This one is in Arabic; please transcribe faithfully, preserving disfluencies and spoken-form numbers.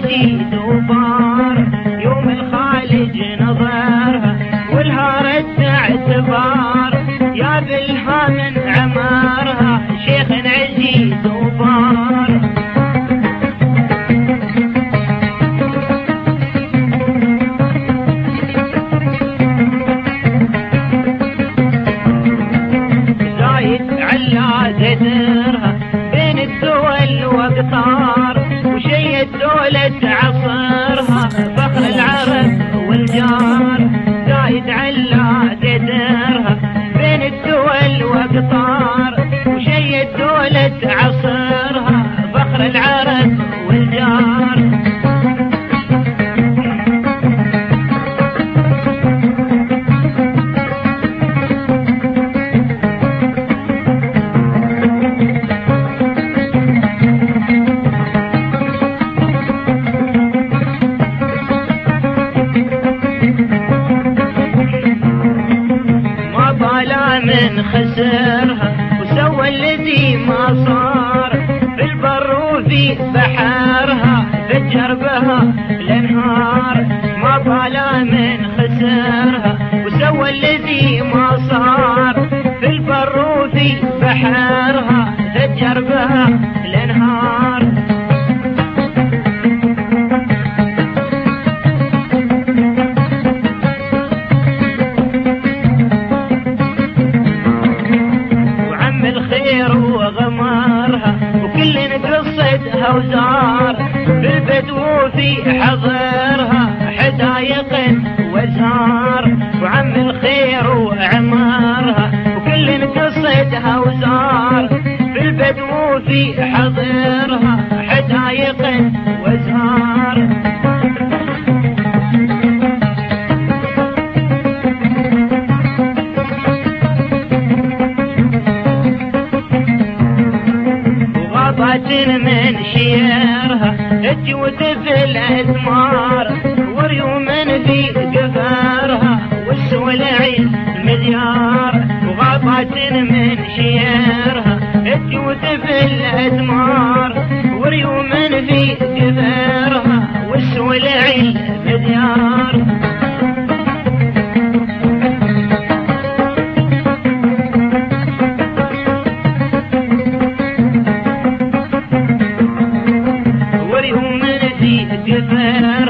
عزيز وبار يوم الخالج نظرها والهارت اعتبار يا بالها من عمارها شيخ عزيز وبار قدرها بين الدول واقطار وشيد دولة عصرها فخر العرب والجار زايد على قدرها بين الدول واقطار وشيد دولة عصرها فخر العرب والجار من خسرها وسوى الذي ما صار في البر وفي بحرها فجر بها الانهار ما طال من خسرها وسوى الذي ما صار في البر وفي بحرها فجر بها الانهار وغمارها وكل قصتها وزار في البدو في حضرها حدايق وزار وعم الخير وعمارها وكل قصتها وزار في البدو في حضرها حدايق وزار من شيرها تجود في الأثمار وريوم في قفارها والسولعين المديار وغابات من شيرها تجود في الأثمار وريوم في قفارها والسولعين المديار كفارها